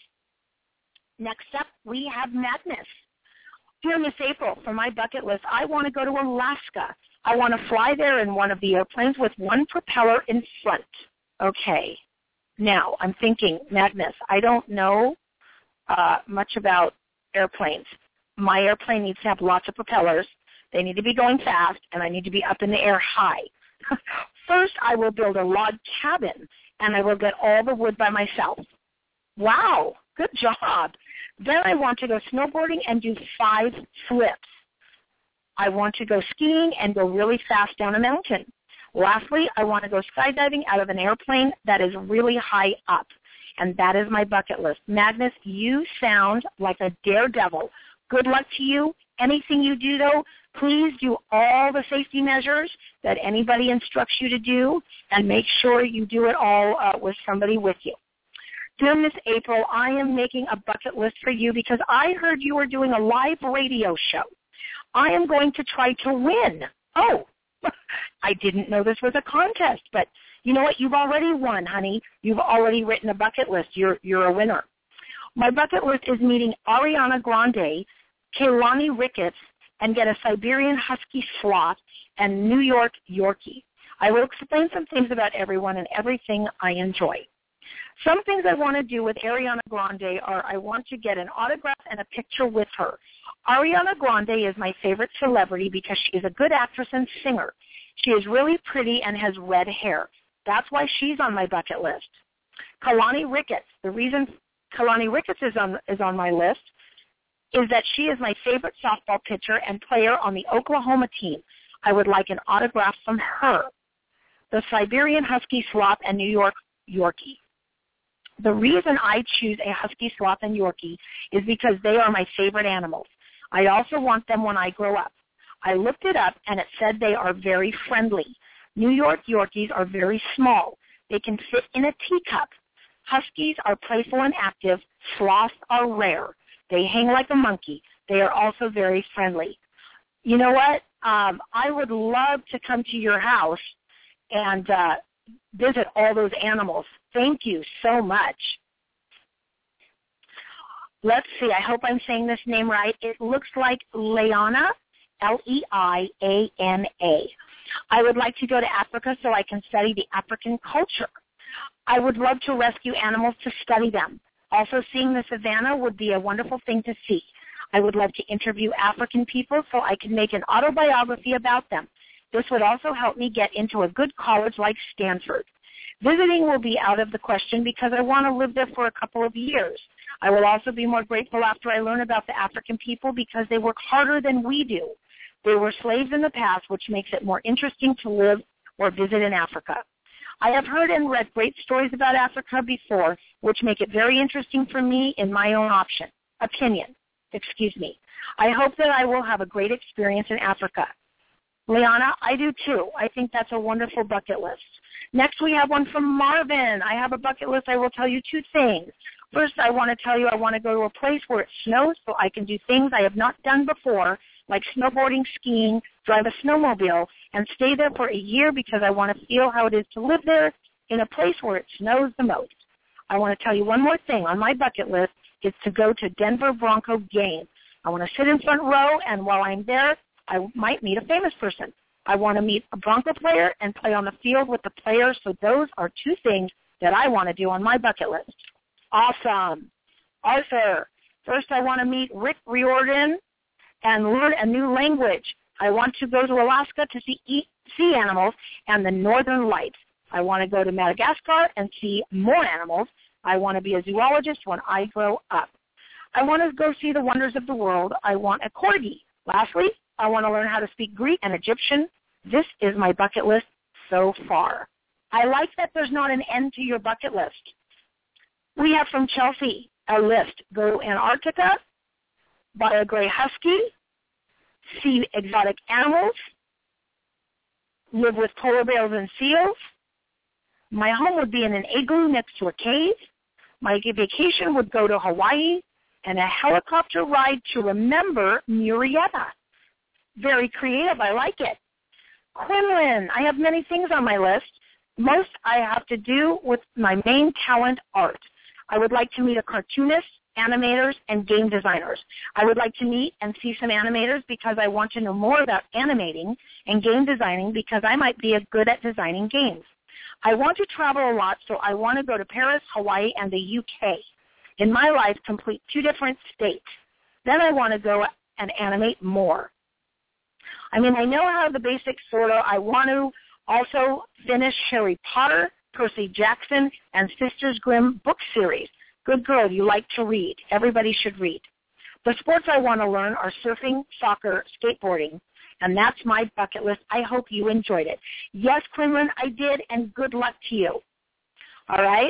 Next up, we have Magnus. Dear Miss April, for my bucket list, I want to go to Alaska. I want to fly there in one of the airplanes with one propeller in front. Okay. Now, I'm thinking, Magnus, I don't know much about airplanes. My airplane needs to have lots of propellers. They need to be going fast, and I need to be up in the air high. First, I will build a log cabin, and I will get all the wood by myself. Wow, good job. Then I want to go snowboarding and do 5 flips. I want to go skiing and go really fast down a mountain. Lastly, I want to go skydiving out of an airplane that is really high up. and that is my bucket list. Magnus, you sound like a daredevil. Good luck to you. Anything you do, though, please do all the safety measures that anybody instructs you to do, and make sure you do it all with somebody with you. Dear Miss April, I am making a bucket list for you because I heard you were doing a live radio show. I am going to try to win. Oh, I didn't know this was a contest, but you know what? You've already won, honey. You've already written a bucket list. You're a winner. My bucket list is meeting Ariana Grande, Kehlani Ricketts, and get a Siberian Husky Sloth and New York Yorkie. I will explain some things about everyone and everything I enjoy. Some things I want to do with Ariana Grande are I want to get an autograph and a picture with her. Ariana Grande is my favorite celebrity because she is a good actress and singer. She is really pretty and has red hair. That's why she's on my bucket list. Kehlani Ricketts. The reason Kehlani Ricketts is on my list is that she is my favorite softball pitcher and player on the Oklahoma team. I would like an autograph from her. The Siberian Husky Sloth and New York Yorkie. The reason I choose a Husky Sloth and Yorkie is because they are my favorite animals. I also want them when I grow up. I looked it up, and it said they are very friendly. New York Yorkies are very small. They can fit in a teacup. Huskies are playful and active. Sloths are rare. They hang like a monkey. They are also very friendly. You know what? I would love to come to your house and visit all those animals. Thank you so much. Let's see. I hope I'm saying this name right. It looks like Leana, Leiana. I would like to go to Africa so I can study the African culture. I would love to rescue animals to study them. Also, seeing the savannah would be a wonderful thing to see. I would love to interview African people so I can make an autobiography about them. This would also help me get into a good college like Stanford. Visiting will be out of the question because I want to live there for a couple of years. I will also be more grateful after I learn about the African people because they work harder than we do. They were slaves in the past, which makes it more interesting to live or visit in Africa. I have heard and read great stories about Africa before, which make it very interesting for me in my own opinion. I hope that I will have a great experience in Africa. Leana, I do too. I think that's a wonderful bucket list. Next, we have one from Marvin. I have a bucket list. I will tell you two things. First, I want to tell you I want to go to a place where it snows so I can do things I have not done before, like snowboarding, skiing, drive a snowmobile, and stay there for a year because I want to feel how it is to live there in a place where it snows the most. I want to tell you one more thing on my bucket list is to go to Denver Bronco game. I want to sit in front row, and while I'm there, I might meet a famous person. I want to meet a Bronco player and play on the field with the players, so those are two things that I want to do on my bucket list. Awesome. Arthur, first I want to meet Rick Riordan and learn a new language. I want to go to Alaska to see sea animals and the northern lights. I want to go to Madagascar and see more animals. I want to be a zoologist when I grow up. I want to go see the wonders of the world. I want a corgi. Lastly, I want to learn how to speak Greek and Egyptian. This is my bucket list so far. I like that there's not an end to your bucket list. We have from Chelsea a list. Go to Antarctica, buy a gray husky, see exotic animals, live with polar bears and seals. My home would be in an igloo next to a cave. My vacation would go to Hawaii and a helicopter ride to remember Murrieta. Very creative. I like it. Quinlan, I have many things on my list. Most I have to do with my main talent, art. I would like to meet a cartoonist, animators, and game designers. I would like to meet and see some animators because I want to know more about animating and game designing because I might be good at designing games. I want to travel a lot, so I want to go to Paris, Hawaii, and the UK. In my life, complete 2 different states. Then I want to go and animate more. I mean, I know how the basics sort of. I want to also finish Harry Potter, Percy Jackson, and Sisters Grimm book series. Good girl, you like to read. Everybody should read. The sports I want to learn are surfing, soccer, skateboarding, and that's my bucket list. I hope you enjoyed it. Yes, Quinlan, I did, and good luck to you. All right?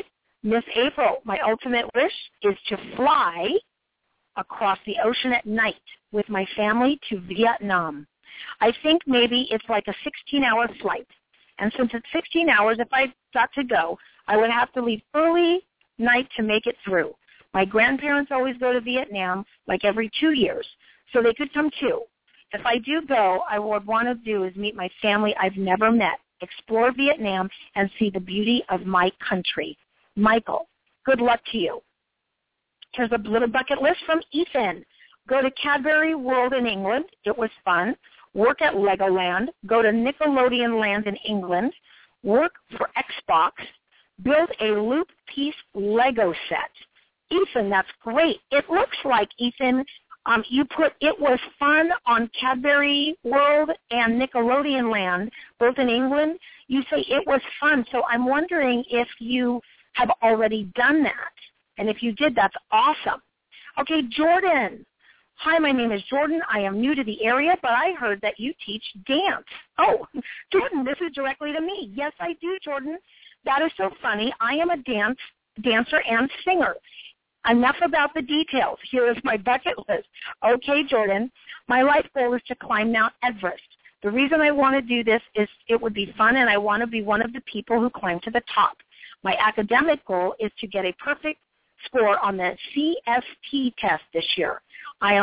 Miss April, my ultimate wish is to fly across the ocean at night with my family to Vietnam. I think maybe it's like a 16-hour flight. And since it's 16 hours, if I got to go, I would have to leave early night to make it through. My grandparents always go to Vietnam like every 2 years, so they could come too. If I do go, I would want to do is meet my family I've never met, explore Vietnam, and see the beauty of my country. Michael, good luck to you. Here's a little bucket list from Ethan. Go to Cadbury World in England. It was fun. Work at Legoland. Go to Nickelodeon Land in England. Work for Xbox. Build a loop piece Lego set. Ethan, that's great. It looks like, Ethan, you put it was fun on Cadbury World and Nickelodeon Land, both in England. You say it was fun, so I'm wondering if you have already done that. And if you did, that's awesome. Okay, Jordan. Hi, my name is Jordan. I am new to the area, but I heard that you teach dance. Oh, Jordan, this is directly to me. Yes, I do, Jordan. That is so funny. I am a dancer and singer. Enough about the details. Here is my bucket list. Okay, Jordan, my life goal is to climb Mount Everest. The reason I want to do this is it would be fun, and I want to be one of the people who climb to the top. My academic goal is to get a perfect score on the CST test this year. I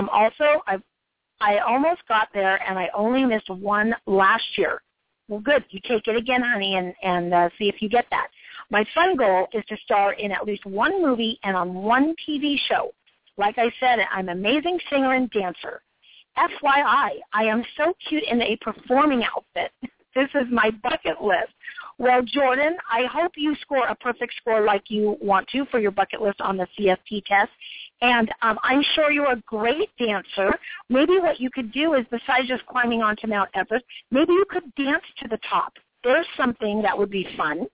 almost got there, and I only missed one last year. Well, good. You take it again, honey, and see if you get that. My fun goal is to star in at least one movie and on one TV show. Like I said, I'm an amazing singer and dancer. FYI, I am so cute in a performing outfit. This is my bucket list. Well, Jordan, I hope you score a perfect score like you want to for your bucket list on the CST test. And I'm sure you're a great dancer. Maybe what you could do is, besides just climbing onto Mount Everest, maybe you could dance to the top. There's something that would be fun.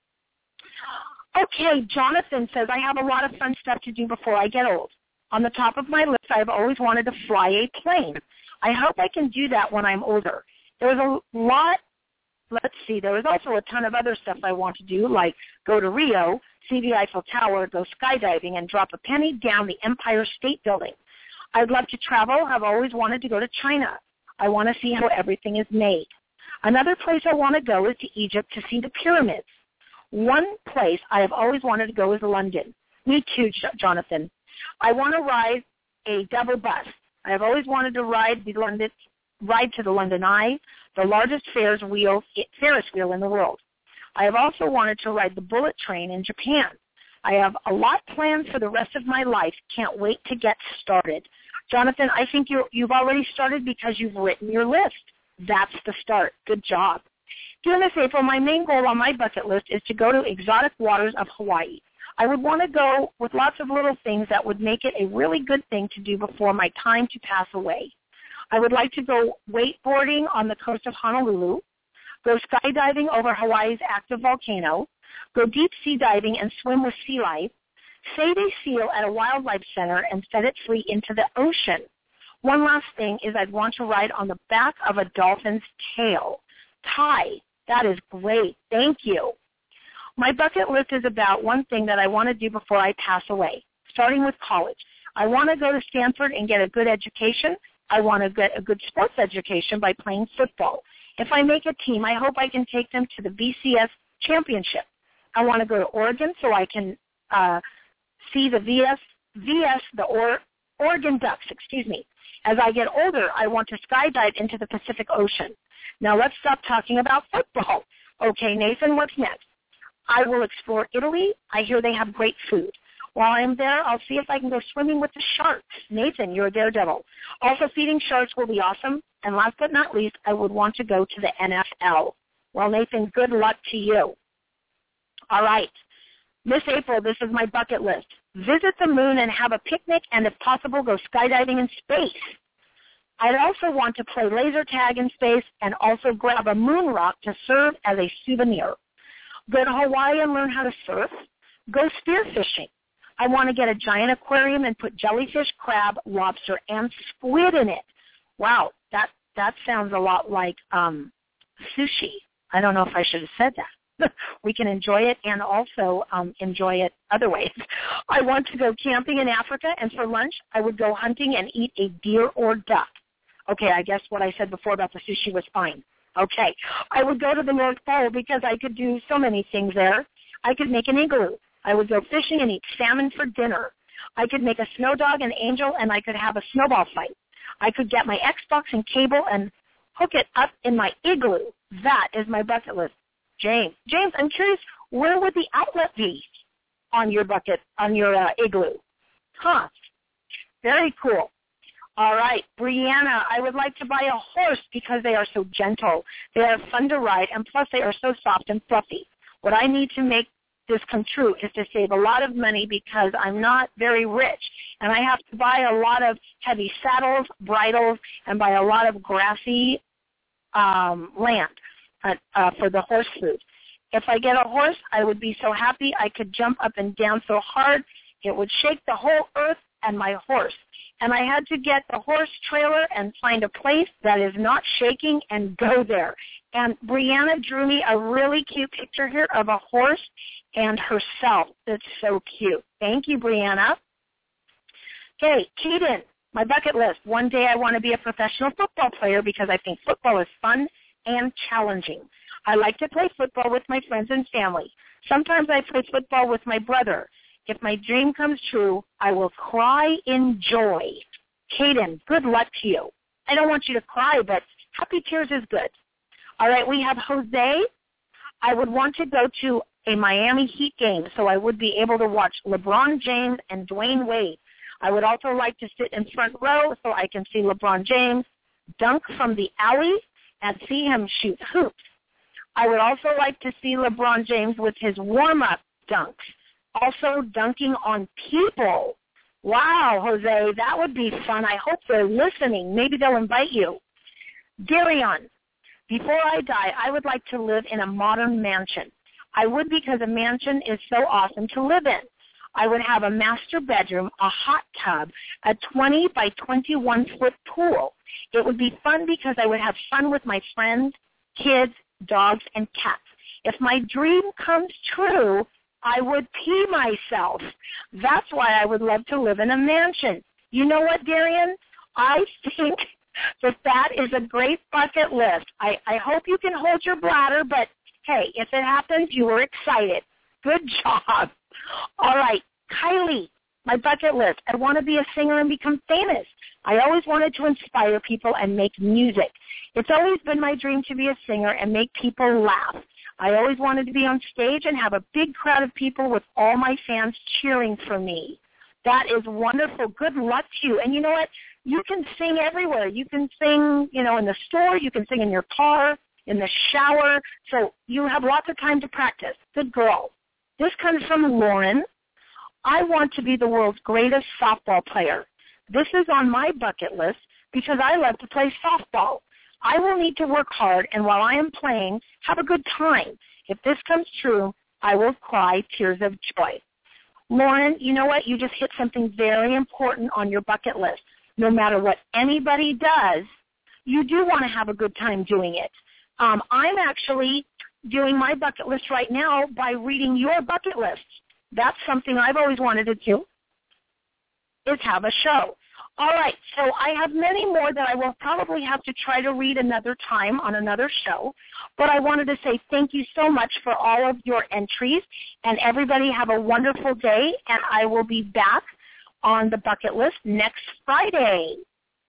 Okay, Jonathan says, I have a lot of fun stuff to do before I get old. On the top of my list, I've always wanted to fly a plane. I hope I can do that when I'm older. There's a lot. Let's see, there was also a ton of other stuff I want to do, like go to Rio, see the Eiffel Tower, go skydiving, and drop a penny down the Empire State Building. I'd love to travel. I've always wanted to go to China. I want to see how everything is made. Another place I want to go is to Egypt to see the pyramids. One place I have always wanted to go is London. Me too, Jonathan. I want to ride a double bus. I have always wanted to ride to the London Eye, the largest Ferris wheel in the world. I have also wanted to ride the bullet train in Japan. I have a lot planned for the rest of my life. Can't wait to get started. Jonathan, I think you've already started because you've written your list. That's the start. Good job. During this April, my main goal on my bucket list is to go to exotic waters of Hawaii. I would want to go with lots of little things that would make it a really good thing to do before my time to pass away. I would like to go wakeboarding on the coast of Honolulu, go skydiving over Hawaii's active volcano, go deep sea diving and swim with sea life, save a seal at a wildlife center and set it free into the ocean. One last thing is I'd want to ride on the back of a dolphin's tail. Ty, that is great. Thank you. My bucket list is about one thing that I want to do before I pass away, starting with college. I want to go to Stanford and get a good education. I want to get a good sports education by playing football. If I make a team, I hope I can take them to the BCS championship. I want to go to Oregon so I can see the Oregon Ducks, As I get older, I want to skydive into the Pacific Ocean. Now let's stop talking about football. Okay, Nathan, what's next? I will explore Italy. I hear they have great food. While I'm there, I'll see if I can go swimming with the sharks. Nathan, you're a daredevil. Also, feeding sharks will be awesome. And last but not least, I would want to go to the NFL. Well, Nathan, good luck to you. All right. Miss April, this is my bucket list. Visit the moon and have a picnic, and if possible, go skydiving in space. I'd also want to play laser tag in space and also grab a moon rock to serve as a souvenir. Go to Hawaii and learn how to surf. Go spearfishing. I want to get a giant aquarium and put jellyfish, crab, lobster, and squid in it. Wow, that sounds a lot like sushi. I don't know if I should have said that. We can enjoy it and also enjoy it other ways. I want to go camping in Africa, and for lunch, I would go hunting and eat a deer or duck. Okay, I guess what I said before about the sushi was fine. Okay. I would go to the North Pole because I could do so many things there. I could make an igloo. I would go fishing and eat salmon for dinner. I could make a snow dog and angel, and I could have a snowball fight. I could get my Xbox and cable and hook it up in my igloo. That is my bucket list. James, I'm curious, where would the outlet be on your igloo? Huh. Very cool. All right, Brianna, I would like to buy a horse because they are so gentle. They are fun to ride, and plus they are so soft and fluffy. What I need to make this come true is to save a lot of money because I'm not very rich, and I have to buy a lot of heavy saddles, bridles, and buy a lot of grassy land for the horse food. If I get a horse, I would be so happy I could jump up and down so hard it would shake the whole earth and my horse. And I had to get the horse trailer and find a place that is not shaking and go there. And Brianna drew me a really cute picture here of a horse and herself. It's so cute. Thank you, Brianna. Okay, Keaton, my bucket list. One day I want to be a professional football player because I think football is fun and challenging. I like to play football with my friends and family. Sometimes I play football with my brother. If my dream comes true, I will cry in joy. Caden, good luck to you. I don't want you to cry, but happy tears is good. All right, we have Jose. I would want to go to a Miami Heat game so I would be able to watch LeBron James and Dwayne Wade. I would also like to sit in front row so I can see LeBron James dunk from the alley and see him shoot hoops. I would also like to see LeBron James with his warm-up dunks, also dunking on people. Wow, Jose, that would be fun. I hope they're listening. Maybe they'll invite you. Darion, before I die, I would like to live in a modern mansion. I would because a mansion is so awesome to live in. I would have a master bedroom, a hot tub, a 20 by 21-foot pool. It would be fun because I would have fun with my friends, kids, dogs, and cats. If my dream comes true, I would pee myself. That's why I would love to live in a mansion. You know what, Darian? I think that is a great bucket list. I hope you can hold your bladder, but, hey, if it happens, you were excited. Good job. All right, Kylie, my bucket list. I want to be a singer and become famous. I always wanted to inspire people and make music. It's always been my dream to be a singer and make people laugh. I always wanted to be on stage and have a big crowd of people with all my fans cheering for me. That is wonderful. Good luck to you. And you know what? You can sing everywhere. You can sing, in the store. You can sing in your car, in the shower. So you have lots of time to practice. Good girl. This comes from Lauren. I want to be the world's greatest softball player. This is on my bucket list because I love to play softball. I will need to work hard, and while I am playing, have a good time. If this comes true, I will cry tears of joy. Lauren, you know what? You just hit something very important on your bucket list. No matter what anybody does, you do want to have a good time doing it. I'm actually doing my bucket list right now by reading your bucket list. That's something I've always wanted to do, is have a show. All right, so I have many more that I will probably have to try to read another time on another show, but I wanted to say thank you so much for all of your entries, and everybody have a wonderful day, and I will be back on the bucket list next Friday.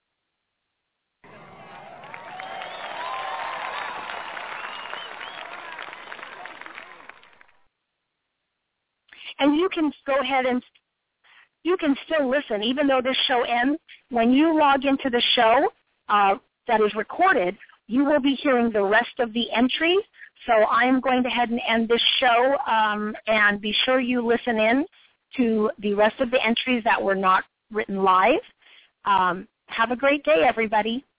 And you can go ahead and you can still listen, even though this show ends. When you log into the show that is recorded, you will be hearing the rest of the entries. So I'm going to head and end this show, and be sure you listen in to the rest of the entries that were not written live. Have a great day, everybody.